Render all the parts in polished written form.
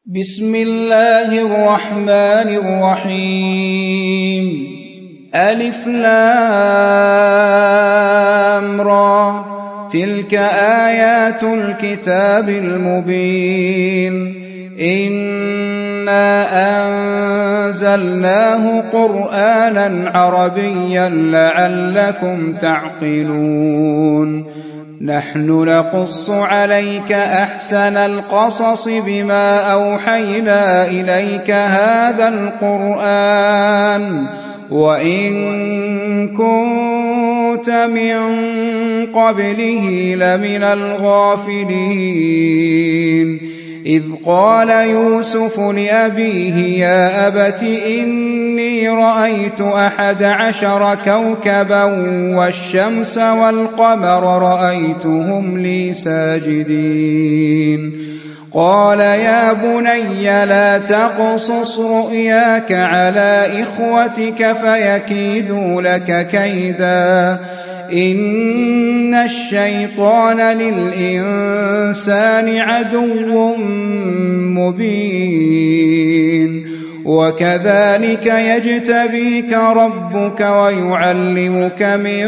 بسم الله الرحمن الرحيم ألف لام را تلك آيات الكتاب المبين إنا أنزلناه قرآنا عربيا لعلكم تعقلون نحن نقص عليك أحسن القصص بما أوحينا إليك هذا القرآن وإن كنت من قبله لمن الغافلين إذ قال يوسف لأبيه يا أبت إني رأيت 11 كوكبا والشمس والقمر رأيتهم لي ساجدين قال يا بني لا تقصص رؤياك على إخوتك فيكيدوا لك كيدا إن الشيطان للإنسان عدو مبين وكذلك يجتبيك ربك ويعلمك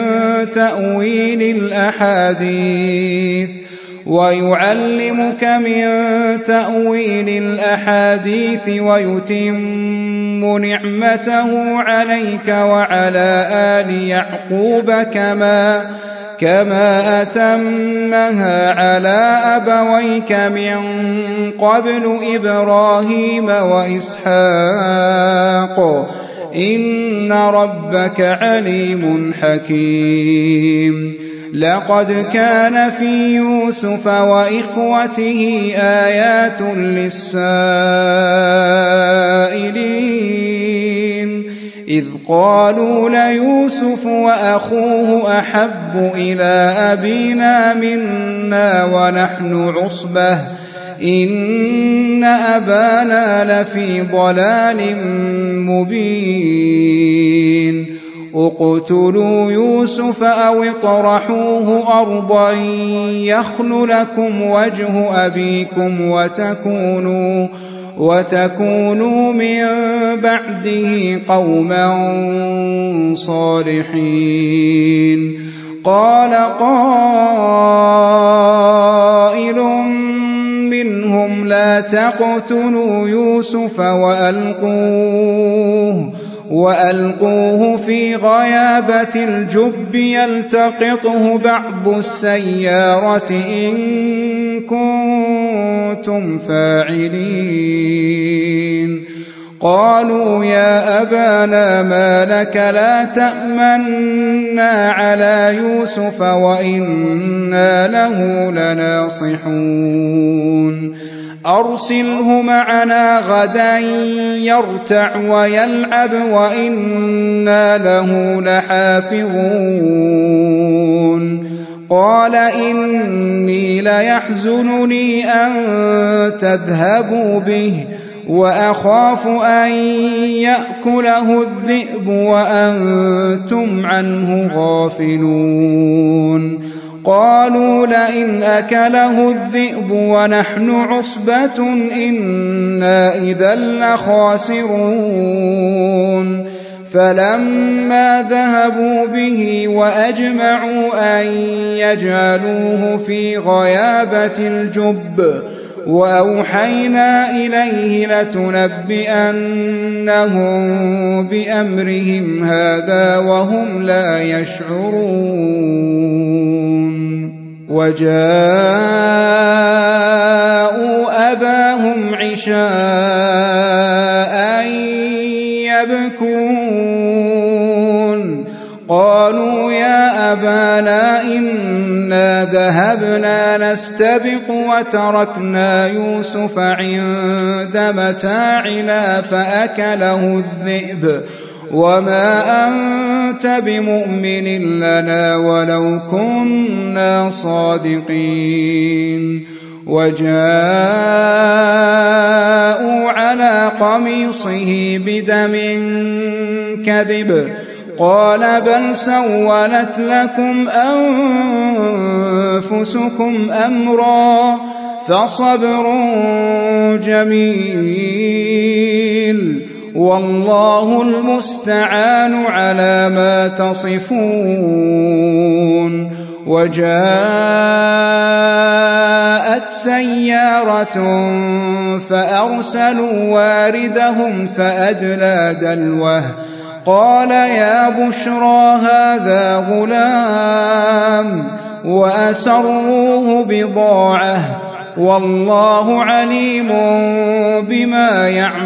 من تأويل الأحاديث ويتم نعمته عليك وعلى آل يعقوب كما أتمها على أبويك من قبل إبراهيم وإسحاق إن ربك عليم حكيم لقد كان في يوسف وإخوته آيات للسائلين إذ قالوا ليوسف وأخوه أحب إلى أبينا منا ونحن عصبة إن أبانا لفي ضلال مبين اقتلوا يوسف أو اطرحوه أرضا يخل لكم وجه أبيكم وتكونوا من بعده قوما صالحين قال قائل منهم لا تقتلوا يوسف وألقوه في غيابة الجب يلتقطه بعض السيارة إن كنتم فاعلين قالوا يا أبانا ما لك لا تأمنا على يوسف وإنا له لناصحون أرسله معنا غدا يرتع ويلعب وإنا له لحافظون قال إني ليحزنني أن تذهبوا به وأخاف أن يأكله الذئب وأنتم عنه غافلون قالوا لئن أكله الذئب ونحن عصبة إنا إذا لخاسرون فلما ذهبوا به وأجمعوا أن يجعلوه في غيابة الجب وأوحينا إليه لتنبئنهم بأمرهم هذا وهم لا يشعرون وجاءوا أباهم عشاء يبكون قالوا يا أبانا إنا ذهبنا نستبق وتركنا يوسف عند متاعنا فأكله الذئب وما أنت بمؤمن لنا ولو كنا صادقين وجاءوا على قميصه بدم كذب قال بل سولت لكم أنفسكم أمرا فصبر جميل والله المستعان على ما تصفون. وجاءت سيارة فأرسلوا واردهم فأدلى دلوه قال يا بشرى هذا غلام وأسروه بضاعة والله عليم بما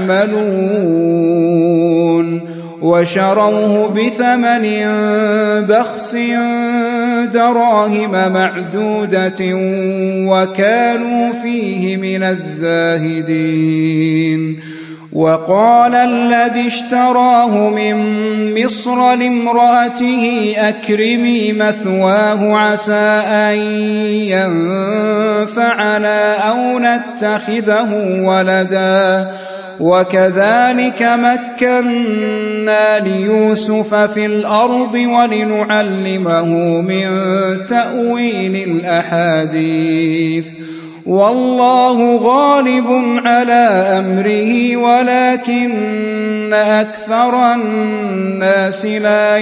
يعملون. وشروه بثمن بخس دراهم معدودة وكانوا فيه من الزاهدين. وقال الذي اشتراه من مصر لامرأته أكرمي مثواه عسى أن ينفعنا أو نتخذه ولدا وكذلك مكنا ليوسف في الأرض ولنعلمه من تأويل الأحاديث والله غالب على أمره ولكن أكثر الناس لا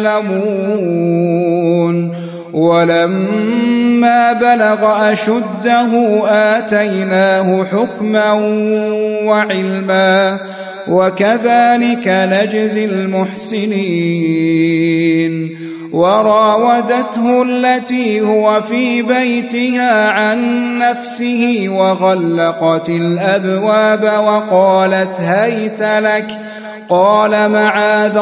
يعلمون. ولما بلغ أشده آتيناه حكما وعلما وكذلك نجزي المحسنين. وراودته التي هو في بيتها عن نفسه وغلقت الأبواب وقالت هيت لك قال معاذ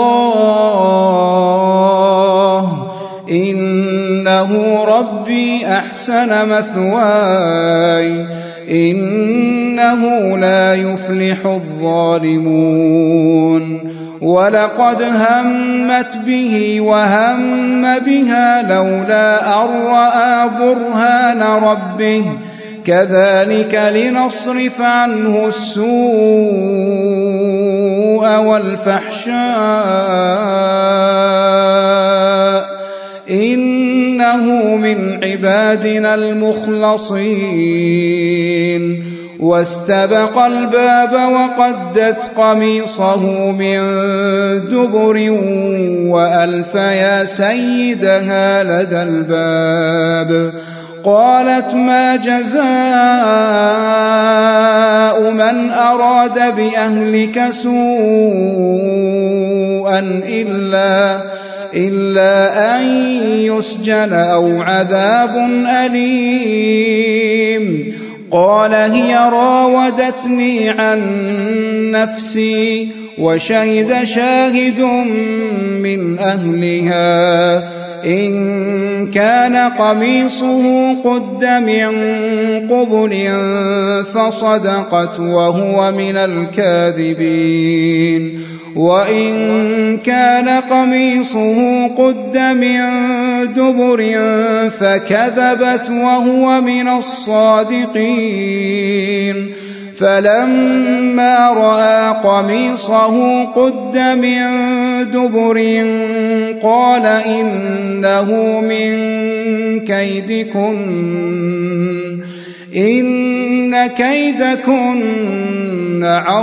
الله إنه ربي أحسن مثواي إنه لا يفلح الظالمون. ولقد همت به وهم بها لولا أن رأى برهان ربه كذلك لنصرف عنه السوء والفحشاء إنه من عبادنا المخلصين. واستبق الباب وقدت قميصه من دبر وألف يا سيدها لدى الباب قالت ما جزاء من أراد بأهلك سوءا إلا أن يسجن أو عذاب أليم. قال هي راودتني عن نفسي وشهد شاهد من أهلها إن كان قميصه قد من قبل فصدقت وهو من الكاذبين وإن كان قميصه قد من دبر فكذبت وهو من الصادقين. فلما رأى قميصه قد من دبر قال إنه من كيدكن إن كيدكن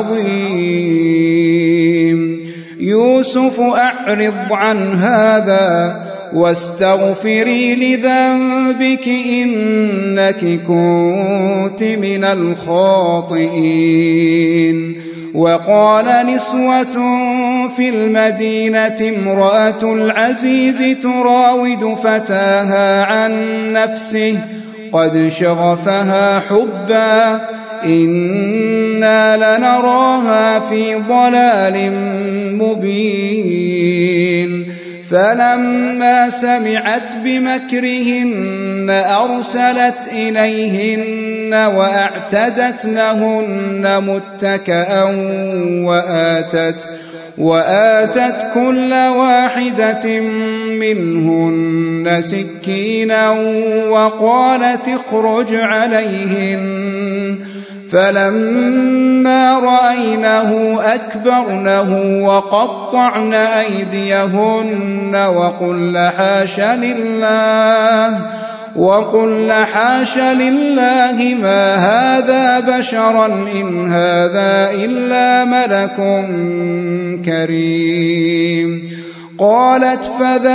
عظيم. يوسف أعرض عن هذا واستغفري لذنبك إنك كنت من الخاطئين. وقال نسوة في المدينة امرأة العزيز تراود فتاها عن نفسه قد شغفها حبا إنا لنراها في ضلال مبين. فلما سمعت بمكرهن أرسلت إليهن وأعتدت لهن متكئا وآتت كل واحدة منهن سكينا وقالت اخرج عليهن. فلما رأينه أكبرنه وقطعن أيديهن وقلن حاش لله ما هذا بشرا إن هذا إلا ملك كريم. قالت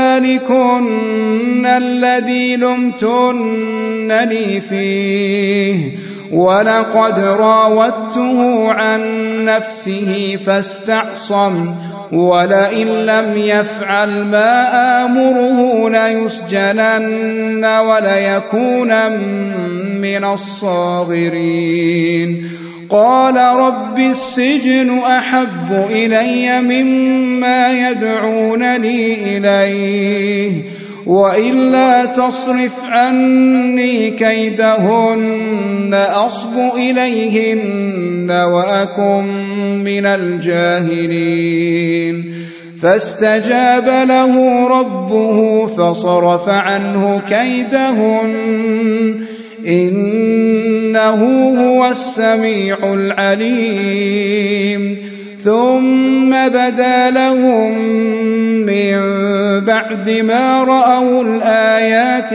فذلكن الذي لمتنني فيه ولقد راودته عن نفسه فاستعصم ولئن لم يفعل ما آمره ليسجنن وليكونن من الصاغرين. قال رب السجن أحب إلي مما يدعونني إليه وإلا تصرف عني كيدهن أصب إليهن وأكن من الجاهلين. فاستجاب له ربه فصرف عنه كيدهن إنه هو السميع العليم. ثم بدا لهم من بعد ما رأوا الآيات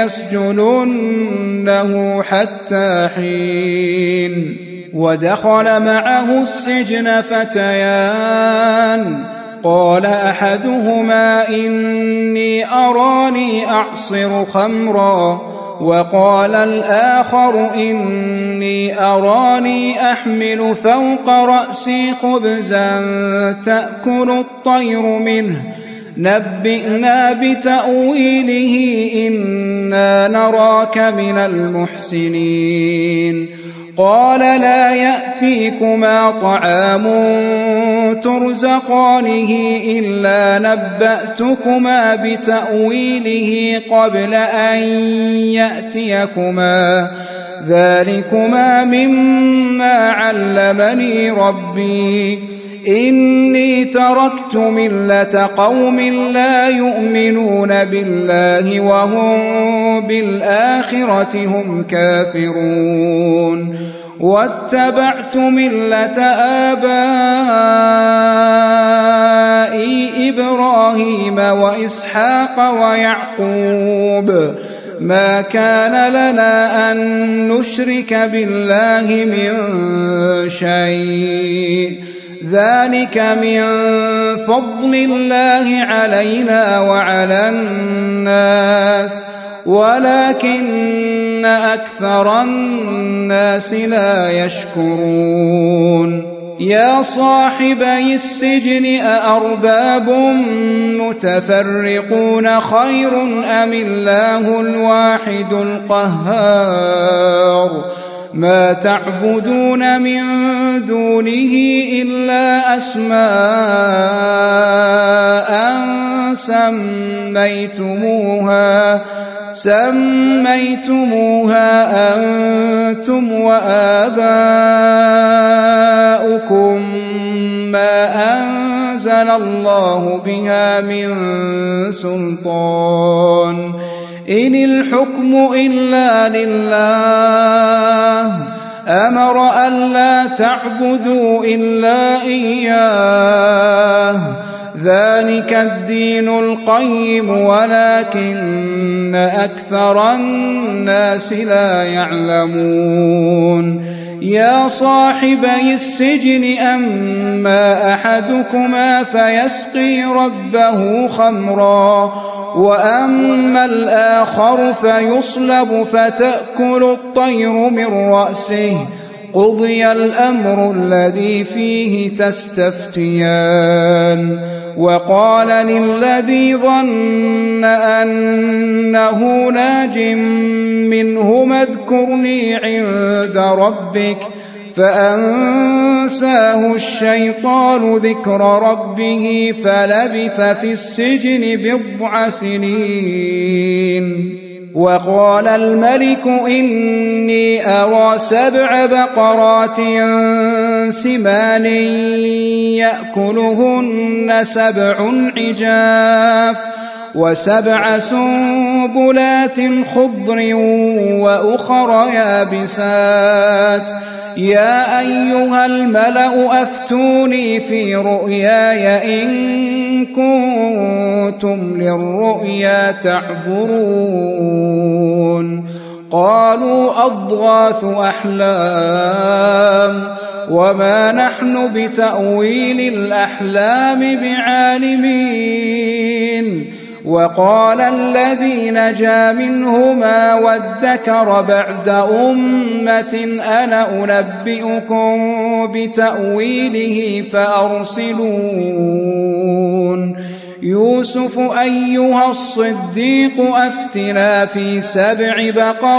ليسجننه حتى حين. ودخل معه السجن فتيان قال أحدهما إني أراني أعصر خمرا وقال الآخر إني أراني أحمل فوق رأسي خبزا تأكل الطير منه نبئنا بتأويله إنا نراك من المحسنين. قال لا يأتيكما طعام ترزقانه إلا نبأتكما بتأويله قبل أن يأتيكما ذلكما مما علمني ربي إني تركت ملة قوم لا يؤمنون بالله وهم بالآخرة هم كافرون واتبعت ملة آبائي إبراهيم وإسحاق ويعقوب ما كان لنا أن نشرك بالله من شيء ذلك من فضل الله علينا وعلى الناس ولكن أكثر الناس لا يشكرون. يا صاحبي السجن أأرباب متفرقون خير أم الله الواحد القهار ما تعبدون من دونه إلا أسماء سميتموها أنتم وآباؤكم ما أنزل الله بها من سلطان إن الحكم إلا لله أمر ألا تعبدوا إلا إياه ذلك الدين القيم ولكن أكثر الناس لا يعلمون. يا صاحبي السجن أما أحدكما فيسقي ربه خمرا وأما الآخر فيصلب فتأكل الطير من رأسه قضي الأمر الذي فيه تستفتيان. وقال للذي ظن أنه ناج منهما اذكرني عند ربك فأنساه الشيطان ذكر ربه فلبث في السجن 9 سنين. وقال الملك إني أرى 7 بقرات سمان يأكلهن 7 عجاف و7 سنبلات خضر وأخر يابسات يا أيها الملأ أفتوني في رؤياي إن كنتم للرؤيا تعبرون قالوا أضغاث أحلام وما نحن بتأويل الأحلام بعالمين وقال الذي نجا منهما وادكر بعد أمة أنا أنبئكم بتأويله فأرسلون يوسف أيها الصديق أفتنا في 7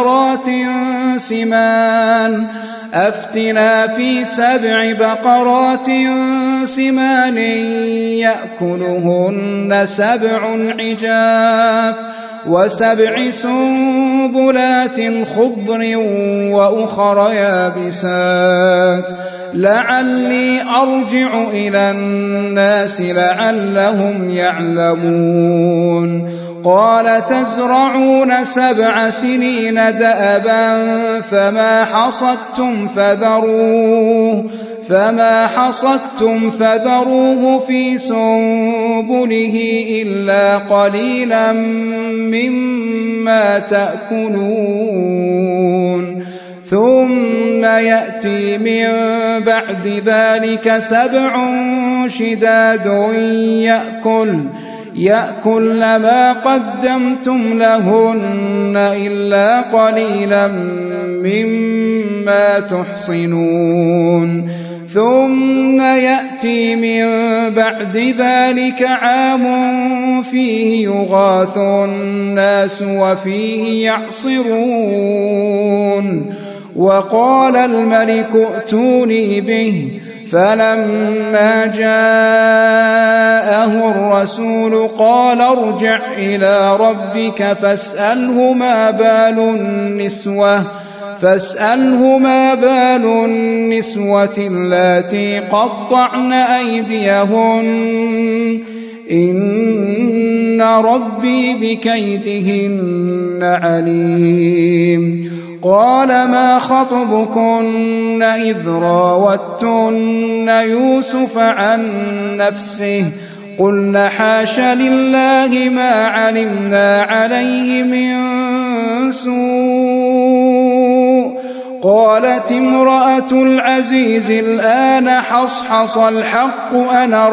بقرات سمان يأكلهن 7 عجاف و7 سنبلات خضر وأخر يابسات لعلي أرجع إلى الناس لعلهم يعلمون قال تزرعون 7 سنين دأبا فما حصدتم فذروه في سنبله إلا قليلا مما تأكلون ثم يأتي من بعد ذلك 7 شداد يأكل ما قدمتم لهن إلا قليلا مما تحصنون ثم يأتي من بعد ذلك عام فيه يغاث الناس وفيه يعصرون وقال الملك ائتوني به فلما جاءه الرسول قال ارجع إلى ربك فاسأله ما بال النسوة اللاتي قطعن أيديهن إن ربي بكيدهن عليم قال ما خطبكن إذ راوتن يوسف عن نفسه قلنا حاش لله ما علمنا عليه من سوء قالت امرأة العزيز الآن حصحص الحق أنا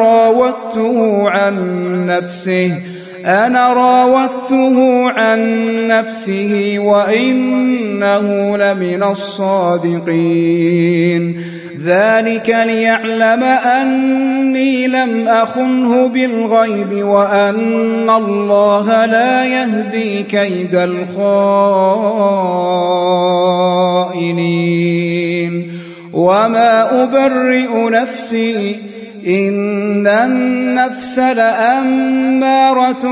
راودته عن نفسه وإنه لمن الصادقين ذلك ليعلم أني لم أخنه بالغيب وأن الله لا يهدي كيد الخائنين وما أبرئ نفسي إن النفس لأمارة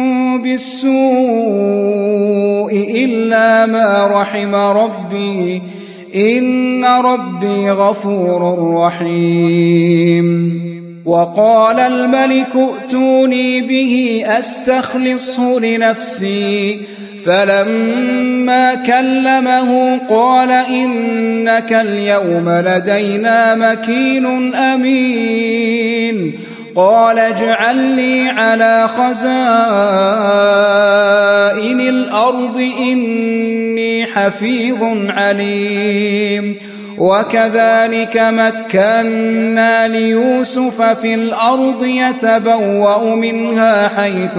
بالسوء إلا ما رحم ربي إن ربي غفور رحيم وقال الملك ائتوني به أستخلصه لنفسي فلما كلمه قال إنك اليوم لدينا مكين أمين قال اجعل لي على خزائن الأرض إني حفيظ عليم وكذلك مكنا ليوسف في الأرض يتبوأ منها حيث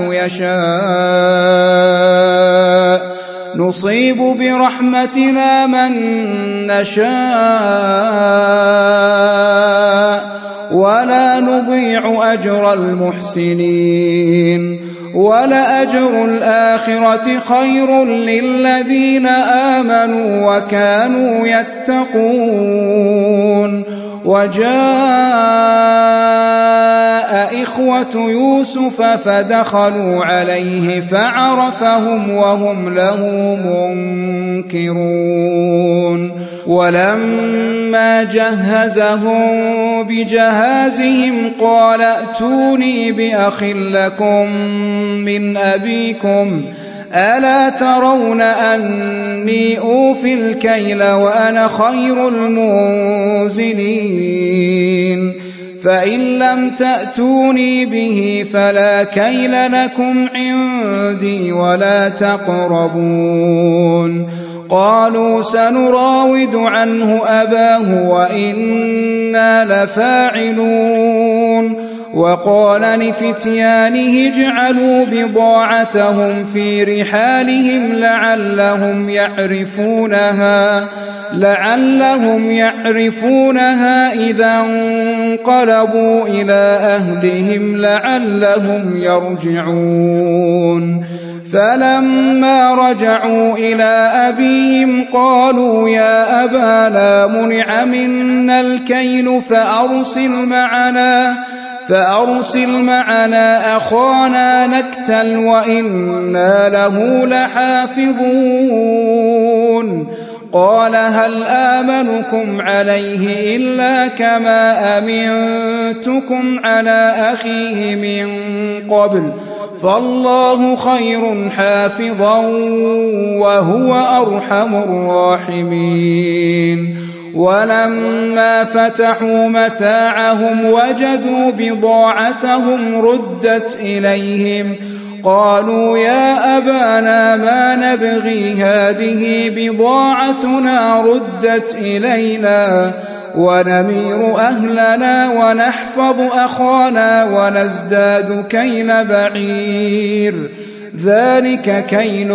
يشاء نصيب برحمتنا من نشاء ولا نضيع أجر المحسنين ولأجر الآخرة خير للذين آمنوا وكانوا يتقون وجاء إخوة يوسف فدخلوا عليه فعرفهم وهم له منكرون ولما جهزهم بجهازهم قال ائتوني بأخ لكم من أبيكم ألا ترون أني أوفي الكيل وأنا خير المنزلين فإن لم تأتوني به فلا كيل لكم عندي ولا تقربون. قالوا سنراود عنه أباه وإنا لفاعلون. وقال لفتيانه اجعلوا بضاعتهم في رحالهم لعلهم يعرفونها إذا انقلبوا إلى أهلهم لعلهم يرجعون. فلما رجعوا إلى أبيهم قالوا يا أبانا منع منا الكيل فأرسل معنا أخانا نكتل وإنا له لحافظون. قال هل آمنكم عليه إلا كما أمنتكم على أخيه من قبل فالله خير حافظا وهو أرحم الراحمين. ولما فتحوا متاعهم وجدوا بضاعتهم ردت إليهم قالوا يا أبانا ما نبغي هذه بضاعتنا ردت إلينا ونمير أهلنا ونحفظ أخانا ونزداد كيل بعير ذلك كيل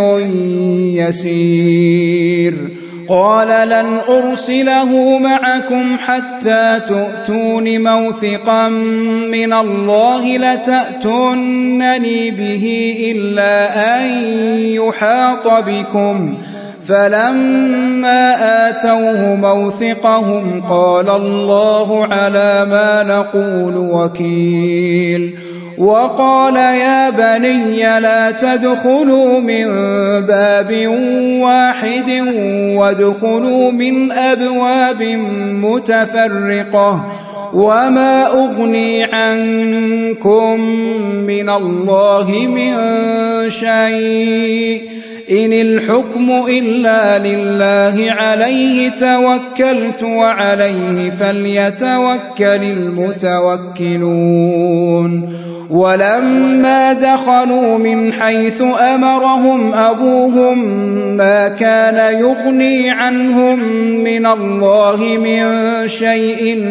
يسير. قال لن أرسله معكم حتى تؤتون موثقا من الله لتأتونني به إلا أن يحاط بكم. فلما آتوه موثقهم قال الله على ما نقول وكيل. وقال يا بني لا تدخلوا من باب واحد وادخلوا من أبواب متفرقة وما أغني عنكم من الله من شيء إن الحكم إلا لله عليه توكلت وعليه فليتوكل المتوكلون. ولما دخلوا من حيث أمرهم أبوهم ما كان يغني عنهم من الله من شيء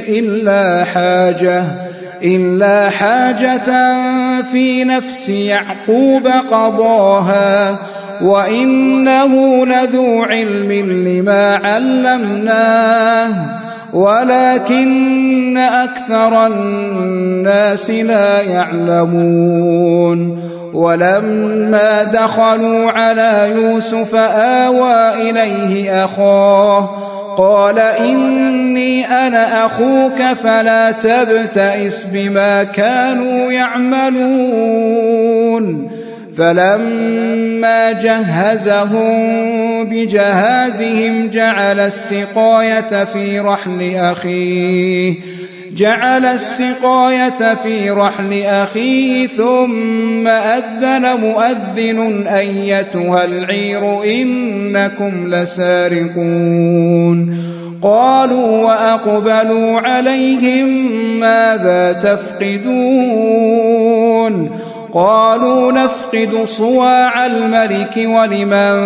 إلا حاجة في نفس يعقوب قضاها وإنه لذو علم لما علمناه ولكن أكثر الناس لا يعلمون. ولما دخلوا على يوسف آوى إليه أخاه قال إني أنا أخوك فلا تبتئس بما كانوا يعملون. فلما جهزهم بجهازهم جعل السقاية في رحل أخيه ثم أذن مؤذن أيتها العير إنكم لسارقون. قالوا وأقبلوا عليهم ماذا تفقدون؟ قالوا نفقد صواع الملك ولمن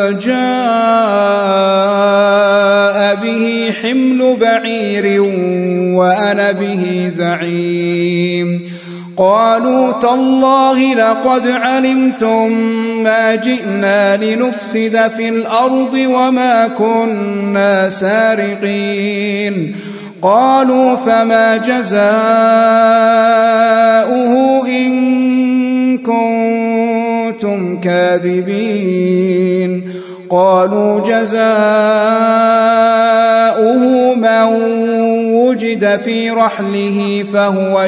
جاء به حمل بعير وأنا به زعيم. قالوا تالله لقد علمتم ما جئنا لنفسد في الأرض وما كنا سارقين. قالوا فما جزاؤه إن كنتم كاذبين؟ قالوا جزاؤه من وجد في رحله فهو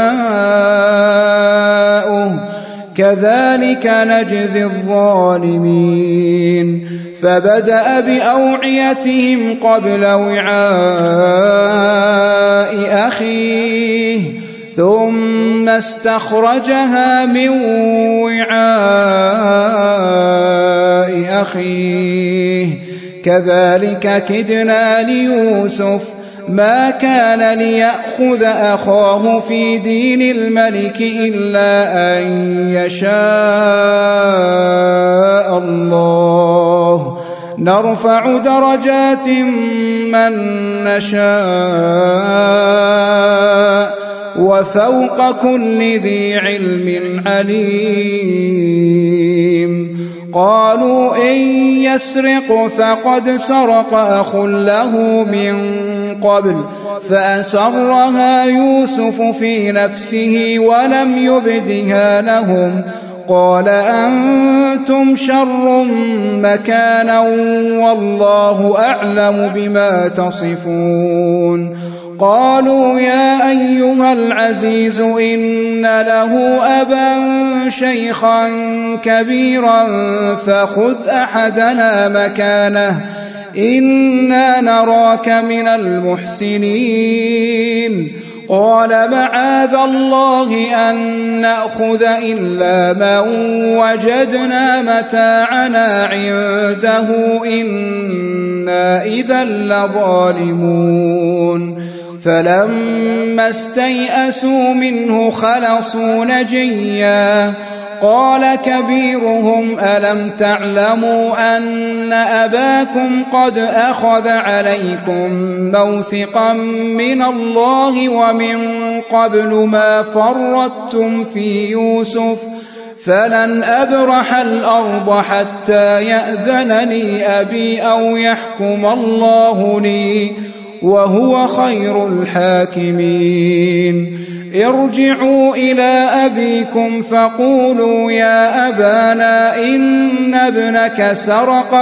جزاؤه كذلك نجزي الظالمين. فبدأ بأوعيتهم قبل وعاء أخيه ثم استخرجها من وعاء أخيه كذلك كدنا ليوسف ما كان ليأخذ أخاه في دين الملك إلا أن يشاء الله نرفع درجات من نشاء وفوق كل ذي علم عليم قالوا إن يسرق فقد سرق أخ له من قبل فأسرها يوسف في نفسه ولم يبدها لهم قال أنتم شر مكانا والله أعلم بما تصفون قالوا يا أيها العزيز إن له أبا شيخا كبيرا فخذ أحدنا مكانه إنا نراك من المحسنين قال معاذ الله أن نأخذ إلا من وجدنا متاعنا عنده إنا إذا لظالمون فلما استيئسوا منه خلصوا نجيا قال كبيرهم ألم تعلموا أن أباكم قد أخذ عليكم موثقا من الله ومن قبل ما فرطتم في يوسف فلن أبرح الأرض حتى يأذن لي أبي أو يحكم الله لي وهو خير الحاكمين ارجعوا إلى أبيكم فقولوا يا أبانا إن ابنك سرق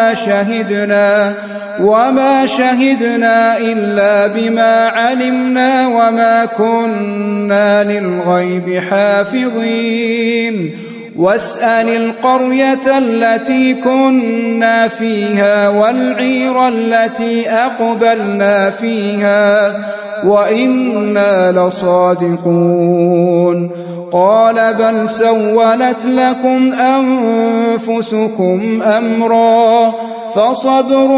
وما شهدنا إلا بما علمنا وما كنا للغيب حافظين واسأل القرية التي كنا فيها والعير التي أقبلنا فيها وإنا لصادقون قال بل سولت لكم أنفسكم أمرا فصبر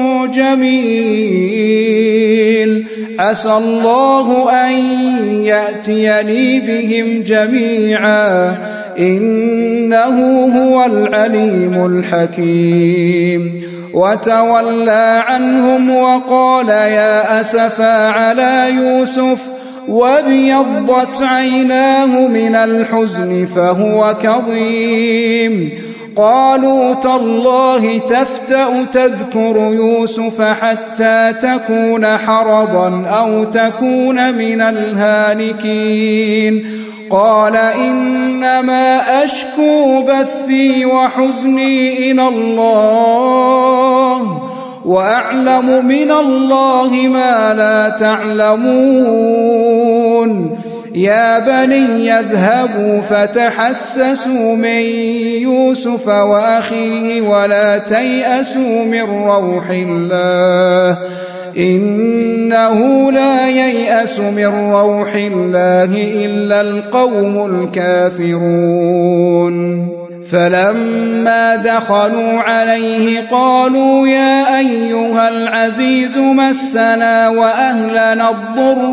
جميل عسى الله أن يأتيني بهم جميعا إنه هو العليم الحكيم وتولى عنهم وقال يا أسفا على يوسف وابيضت عيناه من الحزن فهو كظيم قالوا تالله تفتأ تذكر يوسف حتى تكون حرضا أو تكون من الهالكين قال إنما أشكو بثي وحزني إلى الله وأعلم من الله ما لا تعلمون يا بني اذهبوا فتحسسوا من يوسف وأخيه ولا تيأسوا من روح الله إنه لا ييأس من روح الله إلا القوم الكافرون فلما دخلوا عليه قالوا يا أيها العزيز مسنا وأهلنا الضر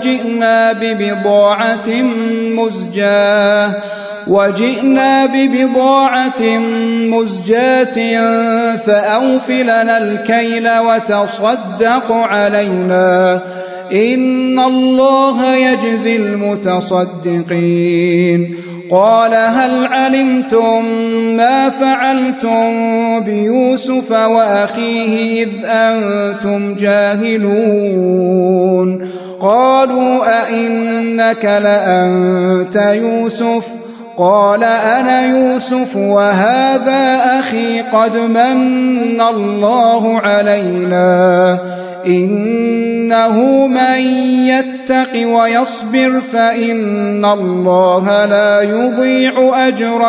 وجئنا ببضاعة مزجاة فأوف لنا الكيل وتصدق علينا إن الله يجزي المتصدقين قال هل علمتم ما فعلتم بيوسف وأخيه إذ أنتم جاهلون قالوا أئنك لأنت يوسف قال أنا يوسف وهذا أخي قد من الله علينا إنه من يتق ويصبر فإن الله لا يضيع أجر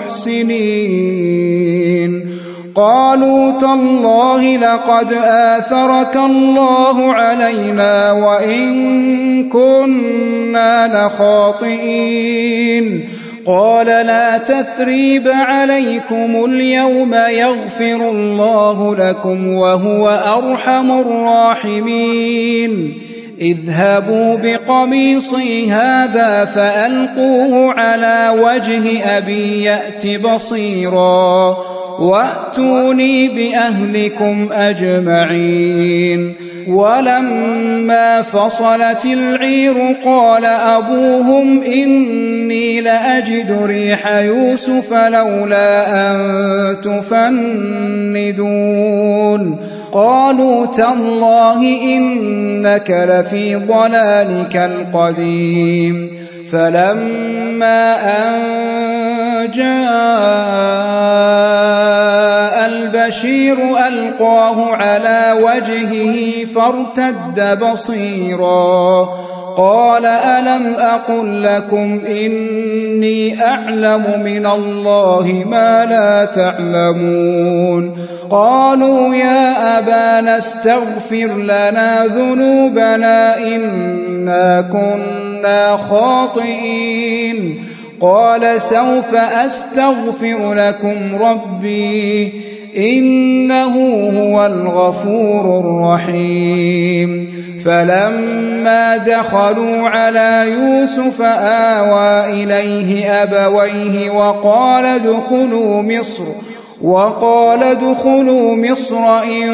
المحسنين قالوا تالله لقد آثرك الله علينا وإن كنا لخاطئين قال لا تثريب عليكم اليوم يغفر الله لكم وهو أرحم الراحمين اذهبوا بقميصي هذا فألقوه على وجه أبي يأت بصيرا وأتوني بأهلكم أجمعين ولما فصلت العير قال أبوهم إني لأجد ريح يوسف لولا أن تفندون قالوا تالله إنك لفي ضلالك القديم فلما أن جاء البشير ألقاه على وجهه فارتد بصيرا قال ألم أقل لكم إني أعلم من الله ما لا تعلمون قالوا يا أبانا استغفر لنا ذنوبنا إنا كنا خاطئين قال سوف أستغفر لكم ربي إنه هو الغفور الرحيم فلما دخلوا على يوسف آوى إليه أبويه وقال ادخلوا مصر إن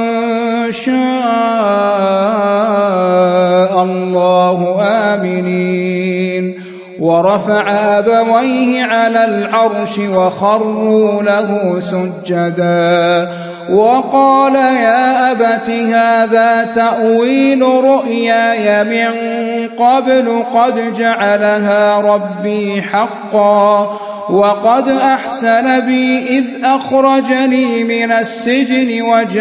شاء الله آمنين ورفع أبويه على العرش وخروا له سجدا وقال يا أبت هذا تأويل رؤياي من قبل قد جعلها ربي حقا وقد أحسن بي إذ أخرجني من السجن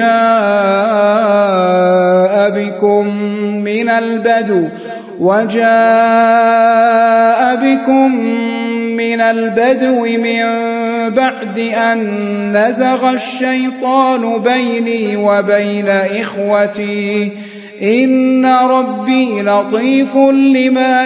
وجاء بكم من البدو من بعد أن نزغ الشيطان بيني وبين إخوتي إن ربي لطيف لما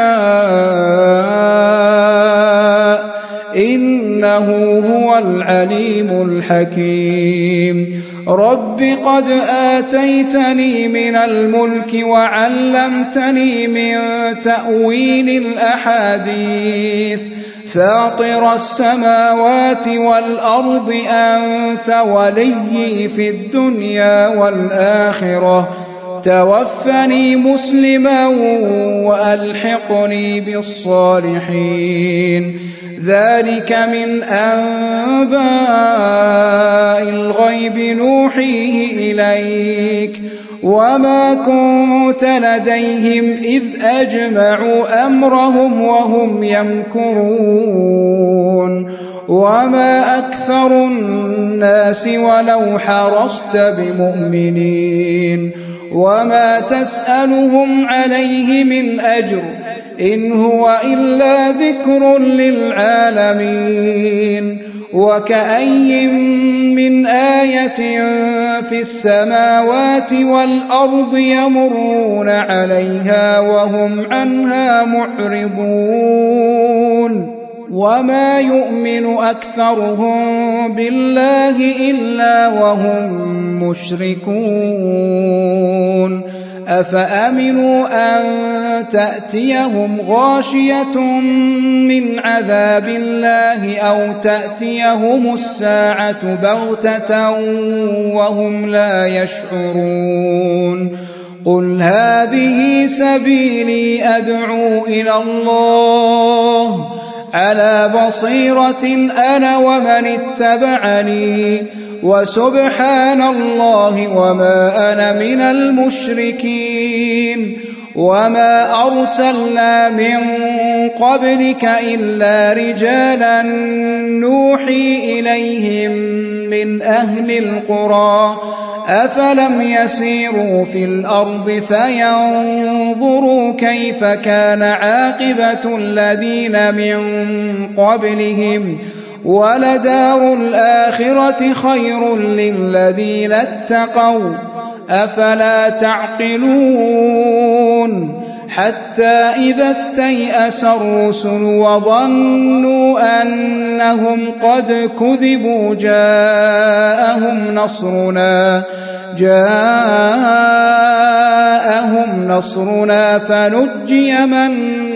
يشاء إنه هو العليم الحكيم رب قد آتيتني من الملك وعلمتني من تأويل الأحاديث فاطر السماوات والأرض أنت وليي في الدنيا والآخرة توفني مسلما وألحقني بالصالحين ذلك من أنباء الغيب نوحيه إليك وما كنت لديهم إذ أجمعوا أمرهم وهم يمكرون وما أكثر الناس ولو حرصت بمؤمنين وما تسألهم عليه من أجر إن هو إلا ذكر للعالمين وكأي من آية في السماوات والأرض يمرون عليها وهم عنها معرضون وما يؤمن أكثرهم بالله إلا وهم مشركون أفأمنوا أن تأتيهم غاشية من عذاب الله أو تأتيهم الساعة بغتة وهم لا يشعرون قل هذه سبيلي أدعو إلى الله على بصيرة أنا ومن اتبعني وسبحان الله وما أنا من المشركين وما أرسلنا من قبلك إلا رجالا نوحي إليهم من أهل القرى أفلم يسيروا في الأرض فينظروا كيف كان عاقبة الذين من قبلهم ولدار الآخرة خير للذين اتقوا أفلا تعقلون حتى إذا استيأس الرسل وظنوا أنهم قد كذبوا جاءهم نصرنا فنجي من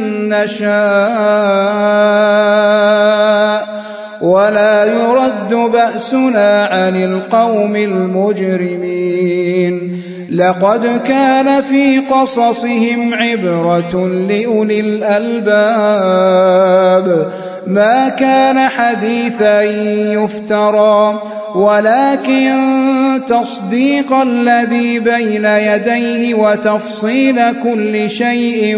نشاء ولا يرد بأسنا عن القوم المجرمين لقد كان في قصصهم عبرة لأولي الألباب ما كان حديثا يفترى ولكن تصديق الذي بين يديه وتفصيل كل شيء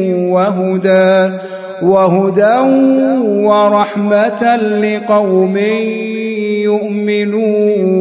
وهدى ورحمة لقوم يؤمنون.